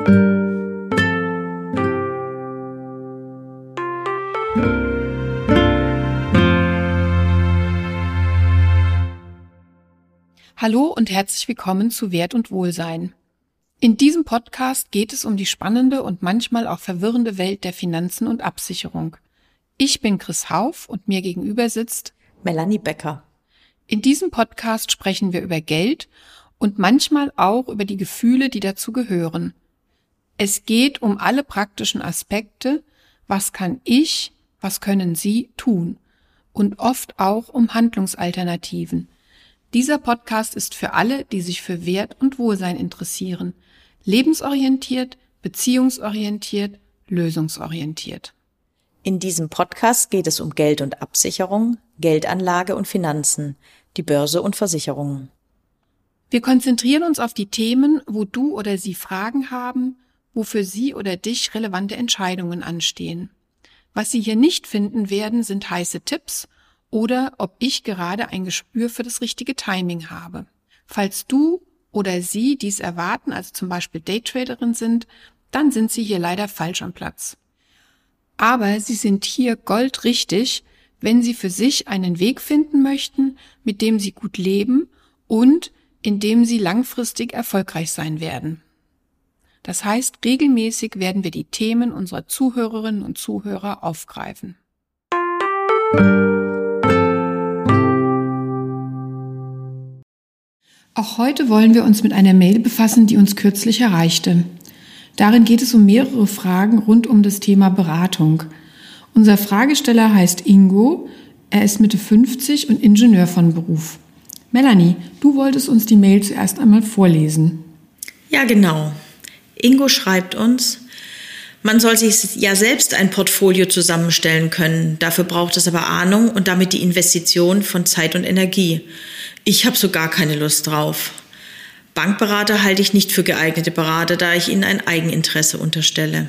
Hallo und herzlich willkommen zu Wert und Wohlsein. In diesem Podcast geht es um die spannende und manchmal auch verwirrende Welt der Finanzen und Absicherung. Ich bin Chris Hauf und mir gegenüber sitzt Melanie Becker. In diesem Podcast sprechen wir über Geld und manchmal auch über die Gefühle, die dazu gehören. Es geht um alle praktischen Aspekte, was kann ich, was können Sie tun, und oft auch um Handlungsalternativen. Dieser Podcast ist für alle, die sich für Wert und Wohlsein interessieren. Lebensorientiert, beziehungsorientiert, lösungsorientiert. In diesem Podcast geht es um Geld und Absicherung, Geldanlage und Finanzen, die Börse und Versicherungen. Wir konzentrieren uns auf die Themen, wo du oder sie Fragen haben, wo für sie oder dich relevante Entscheidungen anstehen. Was Sie hier nicht finden werden, sind heiße Tipps oder ob ich gerade ein Gespür für das richtige Timing habe. Falls du oder sie dies erwarten, also zum Beispiel Daytraderin sind, dann sind Sie hier leider falsch am Platz. Aber Sie sind hier goldrichtig, wenn Sie für sich einen Weg finden möchten, mit dem Sie gut leben und in dem Sie langfristig erfolgreich sein werden. Das heißt, regelmäßig werden wir die Themen unserer Zuhörerinnen und Zuhörer aufgreifen. Auch heute wollen wir uns mit einer Mail befassen, die uns kürzlich erreichte. Darin geht es um mehrere Fragen rund um das Thema Beratung. Unser Fragesteller heißt Ingo, er ist Mitte 50 und Ingenieur von Beruf. Melanie, du wolltest uns die Mail zuerst einmal vorlesen. Ja, genau. Ingo schreibt uns: Man soll sich ja selbst ein Portfolio zusammenstellen können. Dafür braucht es aber Ahnung und damit die Investition von Zeit und Energie. Ich habe so gar keine Lust drauf. Bankberater halte ich nicht für geeignete Berater, da ich ihnen ein Eigeninteresse unterstelle.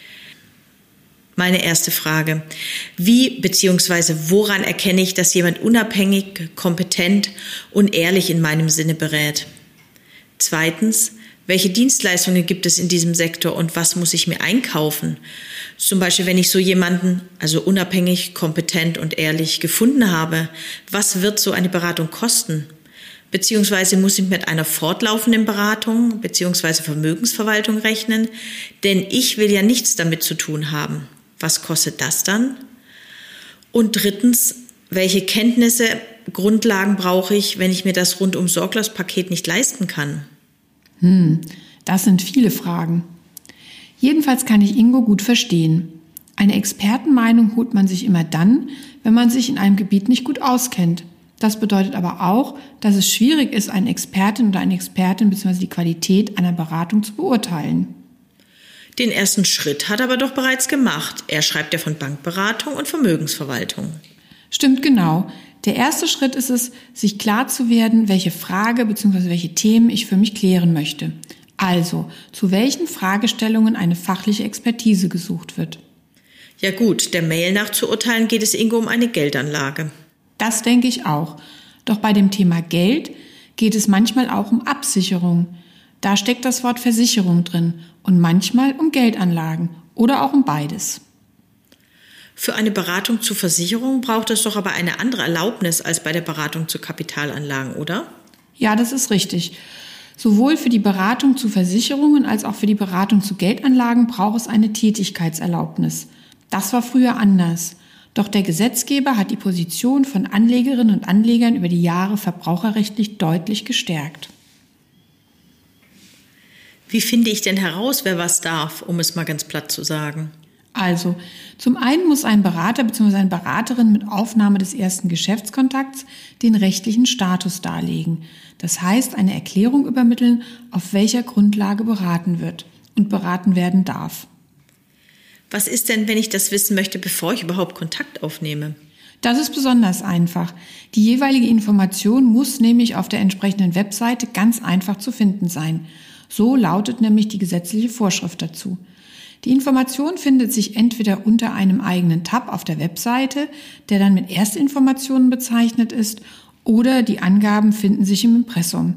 Meine erste Frage: Wie bzw. woran erkenne ich, dass jemand unabhängig, kompetent und ehrlich in meinem Sinne berät? Zweitens: Welche Dienstleistungen gibt es in diesem Sektor und was muss ich mir einkaufen? Zum Beispiel, wenn ich so jemanden, also unabhängig, kompetent und ehrlich gefunden habe, was wird so eine Beratung kosten? Beziehungsweise muss ich mit einer fortlaufenden Beratung beziehungsweise Vermögensverwaltung rechnen? Denn ich will ja nichts damit zu tun haben. Was kostet das dann? Und drittens: Welche Kenntnisse, Grundlagen brauche ich, wenn ich mir das Rundum-Sorglos-Paket nicht leisten kann? Das sind viele Fragen. Jedenfalls kann ich Ingo gut verstehen. Eine Expertenmeinung holt man sich immer dann, wenn man sich in einem Gebiet nicht gut auskennt. Das bedeutet aber auch, dass es schwierig ist, eine Expertin oder eine Expertin bzw. die Qualität einer Beratung zu beurteilen. Den ersten Schritt hat er aber doch bereits gemacht. Er schreibt ja von Bankberatung und Vermögensverwaltung. Stimmt genau. Der erste Schritt ist es, sich klar zu werden, welche Frage bzw. welche Themen ich für mich klären möchte. Also, zu welchen Fragestellungen eine fachliche Expertise gesucht wird. Ja gut, der Mail nach zu urteilen geht es Ingo um eine Geldanlage. Das denke ich auch. Doch bei dem Thema Geld geht es manchmal auch um Absicherung. Da steckt das Wort Versicherung drin und manchmal um Geldanlagen oder auch um beides. Für eine Beratung zur Versicherung braucht es doch aber eine andere Erlaubnis als bei der Beratung zu Kapitalanlagen, oder? Ja, das ist richtig. Sowohl für die Beratung zu Versicherungen als auch für die Beratung zu Geldanlagen braucht es eine Tätigkeitserlaubnis. Das war früher anders. Doch der Gesetzgeber hat die Position von Anlegerinnen und Anlegern über die Jahre verbraucherrechtlich deutlich gestärkt. Wie finde ich denn heraus, wer was darf, um es mal ganz platt zu sagen? Also, zum einen muss ein Berater bzw. eine Beraterin mit Aufnahme des ersten Geschäftskontakts den rechtlichen Status darlegen. Das heißt, eine Erklärung übermitteln, auf welcher Grundlage beraten wird und beraten werden darf. Was ist denn, wenn ich das wissen möchte, bevor ich überhaupt Kontakt aufnehme? Das ist besonders einfach. Die jeweilige Information muss nämlich auf der entsprechenden Webseite ganz einfach zu finden sein. So lautet nämlich die gesetzliche Vorschrift dazu. Die Information findet sich entweder unter einem eigenen Tab auf der Webseite, der dann mit Erstinformationen bezeichnet ist, oder die Angaben finden sich im Impressum.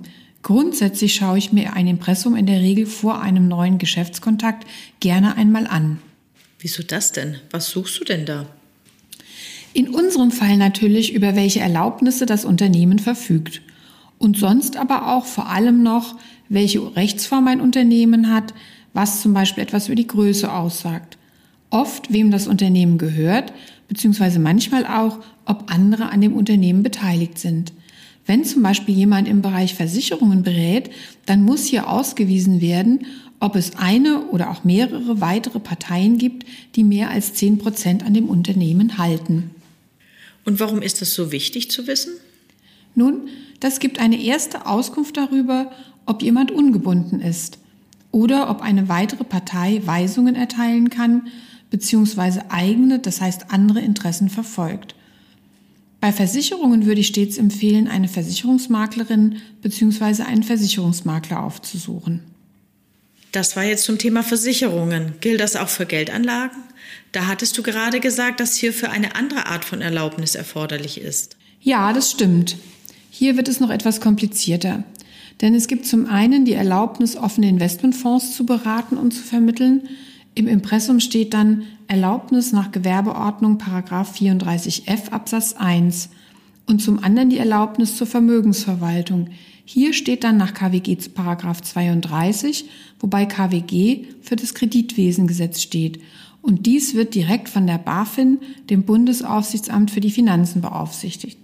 Grundsätzlich schaue ich mir ein Impressum in der Regel vor einem neuen Geschäftskontakt gerne einmal an. Wieso das denn? Was suchst du denn da? In unserem Fall natürlich, über welche Erlaubnisse das Unternehmen verfügt. Und sonst aber auch vor allem noch, welche Rechtsform ein Unternehmen hat, was zum Beispiel etwas über die Größe aussagt. Oft, wem das Unternehmen gehört, beziehungsweise manchmal auch, ob andere an dem Unternehmen beteiligt sind. Wenn zum Beispiel jemand im Bereich Versicherungen berät, dann muss hier ausgewiesen werden, ob es eine oder auch mehrere weitere Parteien gibt, die mehr als 10% an dem Unternehmen halten. Und warum ist das so wichtig zu wissen? Nun, das gibt eine erste Auskunft darüber, ob jemand ungebunden ist oder ob eine weitere Partei Weisungen erteilen kann, beziehungsweise eigene, das heißt andere Interessen verfolgt. Bei Versicherungen würde ich stets empfehlen, eine Versicherungsmaklerin bzw. einen Versicherungsmakler aufzusuchen. Das war jetzt zum Thema Versicherungen. Gilt das auch für Geldanlagen? Da hattest du gerade gesagt, dass hierfür eine andere Art von Erlaubnis erforderlich ist. Ja, das stimmt. Hier wird es noch etwas komplizierter. Denn es gibt zum einen die Erlaubnis, offene Investmentfonds zu beraten und zu vermitteln. Im Impressum steht dann Erlaubnis nach Gewerbeordnung § 34f Absatz 1 und zum anderen die Erlaubnis zur Vermögensverwaltung. Hier steht dann nach KWG § 32, wobei KWG für das Kreditwesengesetz steht. Und dies wird direkt von der BaFin, dem Bundesaufsichtsamt für die Finanzen, beaufsichtigt.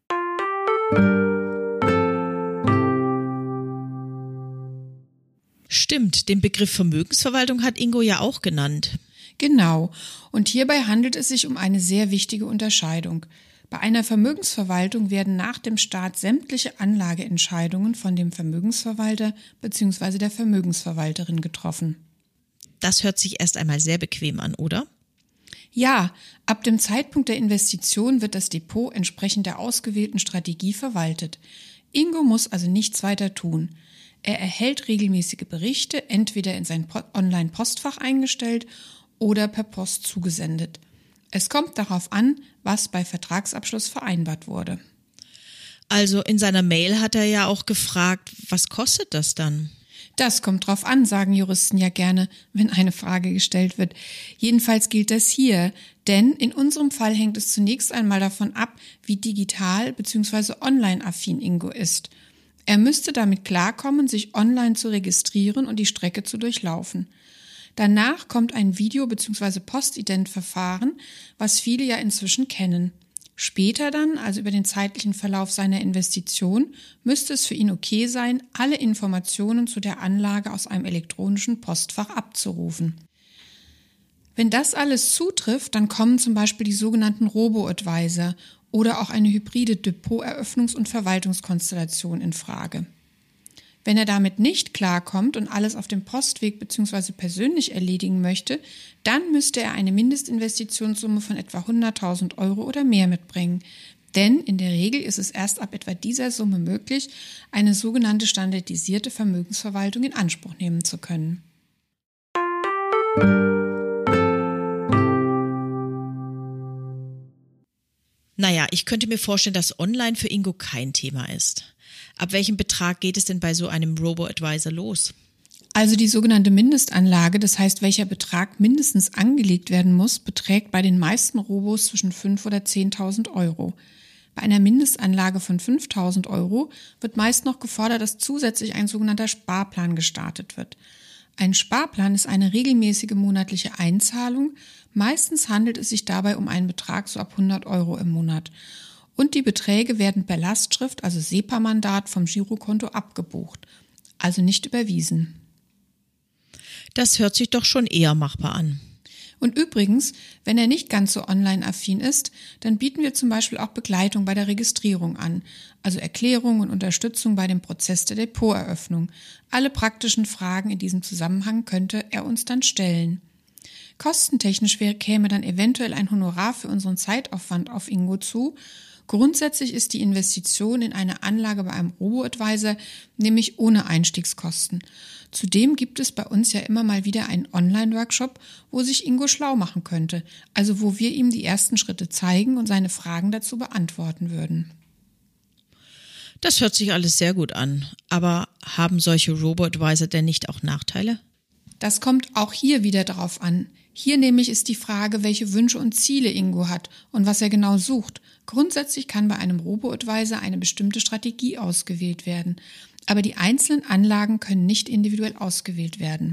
Stimmt, den Begriff Vermögensverwaltung hat Ingo ja auch genannt. Genau. Und hierbei handelt es sich um eine sehr wichtige Unterscheidung. Bei einer Vermögensverwaltung werden nach dem Staat sämtliche Anlageentscheidungen von dem Vermögensverwalter bzw. der Vermögensverwalterin getroffen. Das hört sich erst einmal sehr bequem an, oder? Ja, ab dem Zeitpunkt der Investition wird das Depot entsprechend der ausgewählten Strategie verwaltet. Ingo muss also nichts weiter tun. Er erhält regelmäßige Berichte, entweder in sein Online-Postfach eingestellt oder per Post zugesendet. Es kommt darauf an, was bei Vertragsabschluss vereinbart wurde. Also in seiner Mail hat er ja auch gefragt, was kostet das dann? Das kommt drauf an, sagen Juristen ja gerne, wenn eine Frage gestellt wird. Jedenfalls gilt das hier, denn in unserem Fall hängt es zunächst einmal davon ab, wie digital bzw. online-affin Ingo ist. Er müsste damit klarkommen, sich online zu registrieren und die Strecke zu durchlaufen. Danach kommt ein Video- bzw. Postident-Verfahren, was viele ja inzwischen kennen. Später dann, also über den zeitlichen Verlauf seiner Investition, müsste es für ihn okay sein, alle Informationen zu der Anlage aus einem elektronischen Postfach abzurufen. Wenn das alles zutrifft, dann kommen zum Beispiel die sogenannten Robo-Advisor oder auch eine hybride Depot-Eröffnungs- und Verwaltungskonstellation in Frage. Wenn er damit nicht klarkommt und alles auf dem Postweg bzw. persönlich erledigen möchte, dann müsste er eine Mindestinvestitionssumme von etwa 100.000 € oder mehr mitbringen. Denn in der Regel ist es erst ab etwa dieser Summe möglich, eine sogenannte standardisierte Vermögensverwaltung in Anspruch nehmen zu können. Naja, ich könnte mir vorstellen, dass online für Ingo kein Thema ist. Ab welchem Betrag geht es denn bei so einem Robo-Advisor los? Also die sogenannte Mindestanlage, das heißt, welcher Betrag mindestens angelegt werden muss, beträgt bei den meisten Robos zwischen 5.000 oder 10.000 €. Bei einer Mindestanlage von 5.000 € wird meist noch gefordert, dass zusätzlich ein sogenannter Sparplan gestartet wird. Ein Sparplan ist eine regelmäßige monatliche Einzahlung. Meistens handelt es sich dabei um einen Betrag so ab 100 € im Monat. Und die Beträge werden per Lastschrift, also SEPA-Mandat, vom Girokonto abgebucht, also nicht überwiesen. Das hört sich doch schon eher machbar an. Und übrigens, wenn er nicht ganz so online-affin ist, dann bieten wir zum Beispiel auch Begleitung bei der Registrierung an, also Erklärung und Unterstützung bei dem Prozess der Depoteröffnung. Alle praktischen Fragen in diesem Zusammenhang könnte er uns dann stellen. Kostentechnisch käme dann eventuell ein Honorar für unseren Zeitaufwand auf Ingo zu. Grundsätzlich ist die Investition in eine Anlage bei einem Robo-Advisor nämlich ohne Einstiegskosten. Zudem gibt es bei uns ja immer mal wieder einen Online-Workshop, wo sich Ingo schlau machen könnte, also wo wir ihm die ersten Schritte zeigen und seine Fragen dazu beantworten würden. Das hört sich alles sehr gut an. Aber haben solche Robo-Advisor denn nicht auch Nachteile? Das kommt auch hier wieder darauf an. Hier nämlich ist die Frage, welche Wünsche und Ziele Ingo hat und was er genau sucht. Grundsätzlich kann bei einem Robo-Advisor eine bestimmte Strategie ausgewählt werden. Aber die einzelnen Anlagen können nicht individuell ausgewählt werden.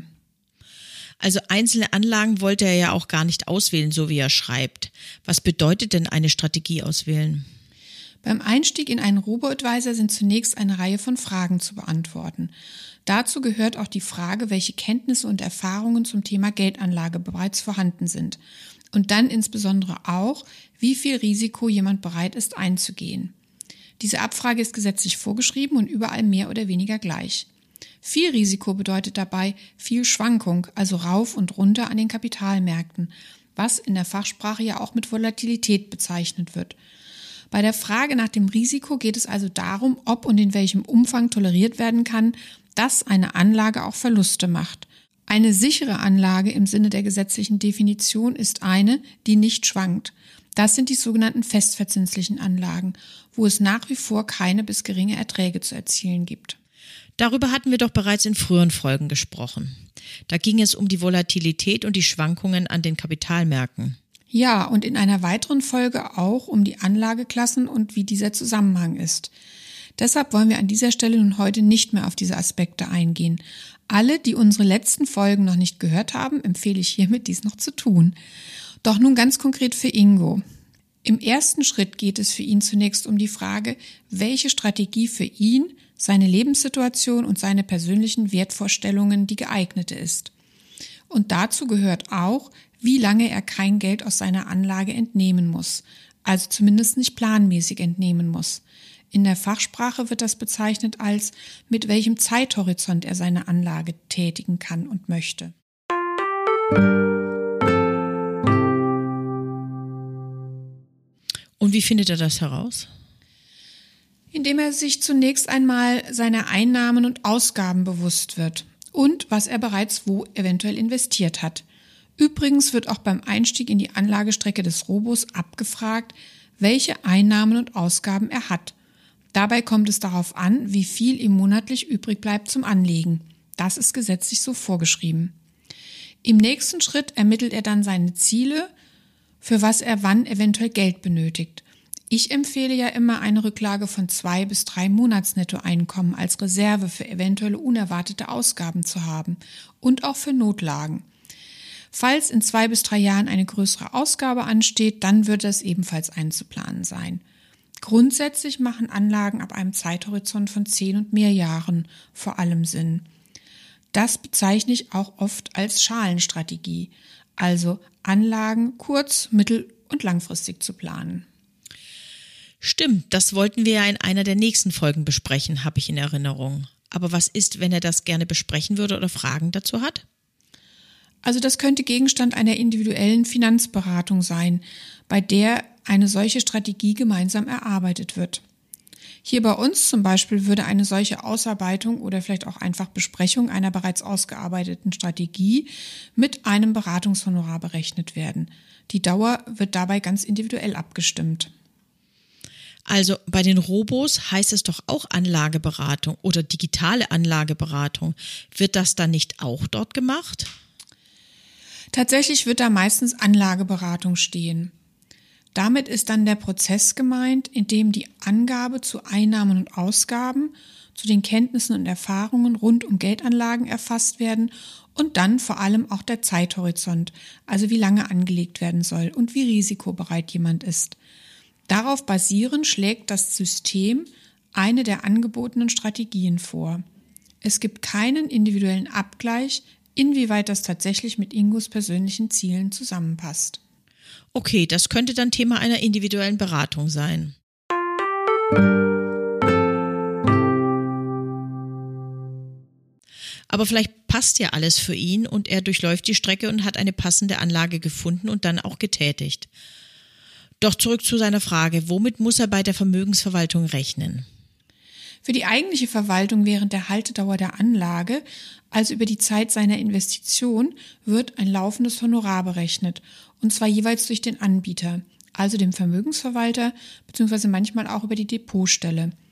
Also einzelne Anlagen wollte er ja auch gar nicht auswählen, so wie er schreibt. Was bedeutet denn eine Strategie auswählen? Beim Einstieg in einen Robo-Advisor sind zunächst eine Reihe von Fragen zu beantworten. Dazu gehört auch die Frage, welche Kenntnisse und Erfahrungen zum Thema Geldanlage bereits vorhanden sind. Und dann insbesondere auch, wie viel Risiko jemand bereit ist einzugehen. Diese Abfrage ist gesetzlich vorgeschrieben und überall mehr oder weniger gleich. Viel Risiko bedeutet dabei viel Schwankung, also rauf und runter an den Kapitalmärkten, was in der Fachsprache ja auch mit Volatilität bezeichnet wird. Bei der Frage nach dem Risiko geht es also darum, ob und in welchem Umfang toleriert werden kann, dass eine Anlage auch Verluste macht. Eine sichere Anlage im Sinne der gesetzlichen Definition ist eine, die nicht schwankt. Das sind die sogenannten festverzinslichen Anlagen, wo es nach wie vor keine bis geringe Erträge zu erzielen gibt. Darüber hatten wir doch bereits in früheren Folgen gesprochen. Da ging es um die Volatilität und die Schwankungen an den Kapitalmärkten. Ja, und in einer weiteren Folge auch um die Anlageklassen und wie dieser Zusammenhang ist. Deshalb wollen wir an dieser Stelle nun heute nicht mehr auf diese Aspekte eingehen. Alle, die unsere letzten Folgen noch nicht gehört haben, empfehle ich hiermit, dies noch zu tun. Doch nun ganz konkret für Ingo. Im ersten Schritt geht es für ihn zunächst um die Frage, welche Strategie für ihn, seine Lebenssituation und seine persönlichen Wertvorstellungen die geeignete ist. Und dazu gehört auch, wie lange er kein Geld aus seiner Anlage entnehmen muss, also zumindest nicht planmäßig entnehmen muss. In der Fachsprache wird das bezeichnet als, mit welchem Zeithorizont er seine Anlage tätigen kann und möchte. Und wie findet er das heraus? Indem er sich zunächst einmal seiner Einnahmen und Ausgaben bewusst wird und was er bereits wo eventuell investiert hat. Übrigens wird auch beim Einstieg in die Anlagestrecke des Robos abgefragt, welche Einnahmen und Ausgaben er hat. Dabei kommt es darauf an, wie viel ihm monatlich übrig bleibt zum Anlegen. Das ist gesetzlich so vorgeschrieben. Im nächsten Schritt ermittelt er dann seine Ziele, für was er wann eventuell Geld benötigt. Ich empfehle ja immer eine Rücklage von 2 bis 3 Monatsnettoeinkommen als Reserve für eventuelle unerwartete Ausgaben zu haben und auch für Notlagen. Falls in 2 bis 3 Jahren eine größere Ausgabe ansteht, dann wird das ebenfalls einzuplanen sein. Grundsätzlich machen Anlagen ab einem Zeithorizont von 10 und mehr Jahren vor allem Sinn. Das bezeichne ich auch oft als Schalenstrategie, also Anlagen kurz-, mittel- und langfristig zu planen. Stimmt, das wollten wir ja in einer der nächsten Folgen besprechen, habe ich in Erinnerung. Aber was ist, wenn er das gerne besprechen würde oder Fragen dazu hat? Also das könnte Gegenstand einer individuellen Finanzberatung sein, bei der eine solche Strategie gemeinsam erarbeitet wird. Hier bei uns zum Beispiel würde eine solche Ausarbeitung oder vielleicht auch einfach Besprechung einer bereits ausgearbeiteten Strategie mit einem Beratungshonorar berechnet werden. Die Dauer wird dabei ganz individuell abgestimmt. Also bei den Robos heißt es doch auch Anlageberatung oder digitale Anlageberatung. Wird das dann nicht auch dort gemacht? Tatsächlich wird da meistens Anlageberatung stehen. Damit ist dann der Prozess gemeint, in dem die Angabe zu Einnahmen und Ausgaben, zu den Kenntnissen und Erfahrungen rund um Geldanlagen erfasst werden und dann vor allem auch der Zeithorizont, also wie lange angelegt werden soll und wie risikobereit jemand ist. Darauf basierend schlägt das System eine der angebotenen Strategien vor. Es gibt keinen individuellen Abgleich, inwieweit das tatsächlich mit Ingos persönlichen Zielen zusammenpasst. Okay, das könnte dann Thema einer individuellen Beratung sein. Aber vielleicht passt ja alles für ihn und er durchläuft die Strecke und hat eine passende Anlage gefunden und dann auch getätigt. Doch zurück zu seiner Frage, womit muss er bei der Vermögensverwaltung rechnen? Für die eigentliche Verwaltung während der Haltedauer der Anlage, also über die Zeit seiner Investition, wird ein laufendes Honorar berechnet, und zwar jeweils durch den Anbieter, also dem Vermögensverwalter bzw. manchmal auch über die Depotstelle.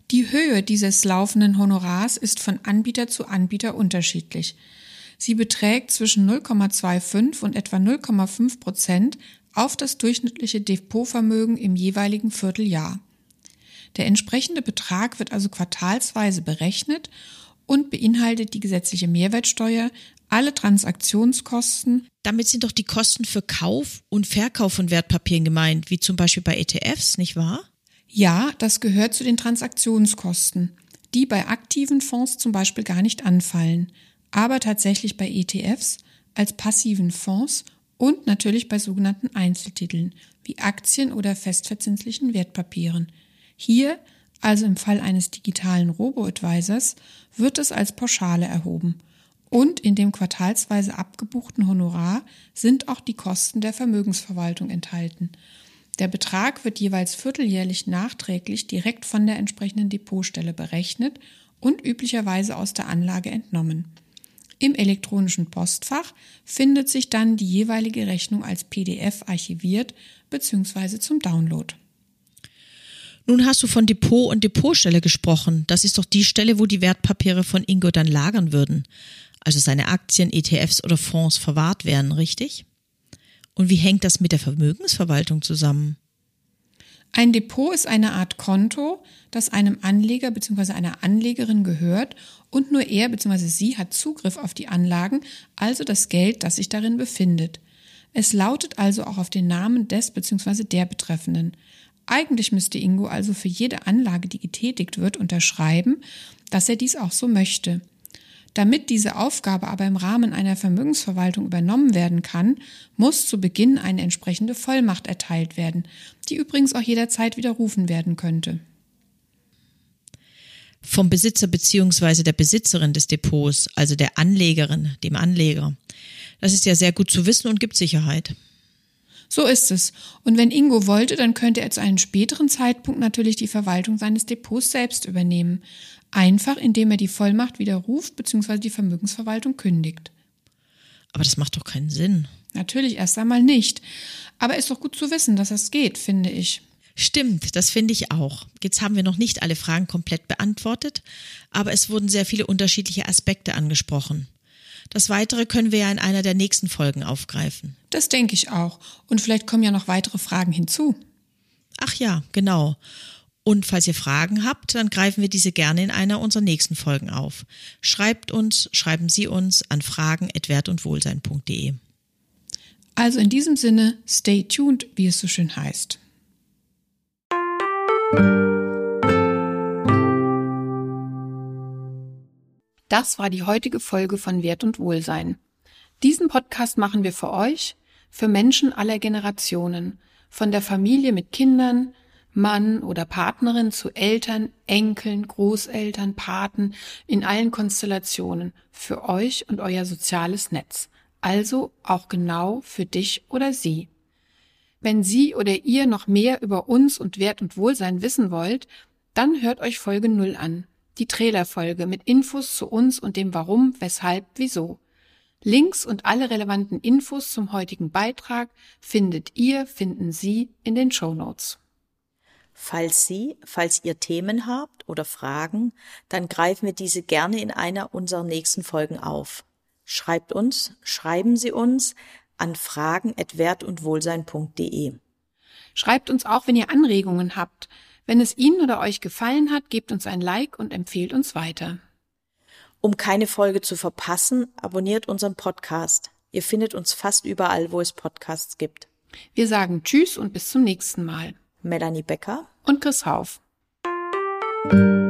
Die Höhe dieses laufenden Honorars ist von Anbieter zu Anbieter unterschiedlich. Sie beträgt zwischen 0,25 und etwa 0,5% auf das durchschnittliche Depotvermögen im jeweiligen Vierteljahr. Der entsprechende Betrag wird also quartalsweise berechnet und beinhaltet die gesetzliche Mehrwertsteuer, alle Transaktionskosten. Damit sind doch die Kosten für Kauf und Verkauf von Wertpapieren gemeint, wie zum Beispiel bei ETFs, nicht wahr? Ja, das gehört zu den Transaktionskosten, die bei aktiven Fonds zum Beispiel gar nicht anfallen, aber tatsächlich bei ETFs, als passiven Fonds und natürlich bei sogenannten Einzeltiteln wie Aktien oder festverzinslichen Wertpapieren. Hier, also im Fall eines digitalen Robo-Advisors, wird es als Pauschale erhoben. Und in dem quartalsweise abgebuchten Honorar sind auch die Kosten der Vermögensverwaltung enthalten. Der Betrag wird jeweils vierteljährlich nachträglich direkt von der entsprechenden Depotstelle berechnet und üblicherweise aus der Anlage entnommen. Im elektronischen Postfach findet sich dann die jeweilige Rechnung als PDF archiviert bzw. zum Download. Nun hast du von Depot und Depotstelle gesprochen. Das ist doch die Stelle, wo die Wertpapiere von Ingo dann lagern würden. Also seine Aktien, ETFs oder Fonds verwahrt werden, richtig? Und wie hängt das mit der Vermögensverwaltung zusammen? Ein Depot ist eine Art Konto, das einem Anleger bzw. einer Anlegerin gehört und nur er bzw. sie hat Zugriff auf die Anlagen, also das Geld, das sich darin befindet. Es lautet also auch auf den Namen des bzw. der Betreffenden. Eigentlich müsste Ingo also für jede Anlage, die getätigt wird, unterschreiben, dass er dies auch so möchte. Damit diese Aufgabe aber im Rahmen einer Vermögensverwaltung übernommen werden kann, muss zu Beginn eine entsprechende Vollmacht erteilt werden, die übrigens auch jederzeit widerrufen werden könnte. Vom Besitzer bzw. der Besitzerin des Depots, also der Anlegerin, dem Anleger. Das ist ja sehr gut zu wissen und gibt Sicherheit. So ist es. Und wenn Ingo wollte, dann könnte er zu einem späteren Zeitpunkt natürlich die Verwaltung seines Depots selbst übernehmen. Einfach, indem er die Vollmacht widerruft bzw. die Vermögensverwaltung kündigt. Aber das macht doch keinen Sinn. Natürlich erst einmal nicht. Aber ist doch gut zu wissen, dass das geht, finde ich. Stimmt, das finde ich auch. Jetzt haben wir noch nicht alle Fragen komplett beantwortet, aber es wurden sehr viele unterschiedliche Aspekte angesprochen. Das Weitere können wir ja in einer der nächsten Folgen aufgreifen. Das denke ich auch. Und vielleicht kommen ja noch weitere Fragen hinzu. Ach ja, genau. Und falls ihr Fragen habt, dann greifen wir diese gerne in einer unserer nächsten Folgen auf. Schreiben Sie uns an fragen@wertundwohlsein.de. Also in diesem Sinne, stay tuned, wie es so schön heißt. Das war die heutige Folge von Wert und Wohlsein. Diesen Podcast machen wir für euch, für Menschen aller Generationen, von der Familie mit Kindern, Mann oder Partnerin zu Eltern, Enkeln, Großeltern, Paten, in allen Konstellationen, für euch und euer soziales Netz, also auch genau für dich oder sie. Wenn Sie oder ihr noch mehr über uns und Wert und Wohlsein wissen wollt, dann hört euch Folge 0 an, die Trailerfolge mit Infos zu uns und dem Warum, Weshalb, Wieso. Links und alle relevanten Infos zum heutigen Beitrag finden Sie in den Shownotes. Falls ihr Themen habt oder Fragen, dann greifen wir diese gerne in einer unserer nächsten Folgen auf. Schreiben Sie uns an fragen@wertundwohlsein.de. Schreibt uns auch, wenn ihr Anregungen habt. Wenn es Ihnen oder euch gefallen hat, gebt uns ein Like und empfehlt uns weiter. Um keine Folge zu verpassen, abonniert unseren Podcast. Ihr findet uns fast überall, wo es Podcasts gibt. Wir sagen Tschüss und bis zum nächsten Mal. Melanie Becker und Chris Hauf.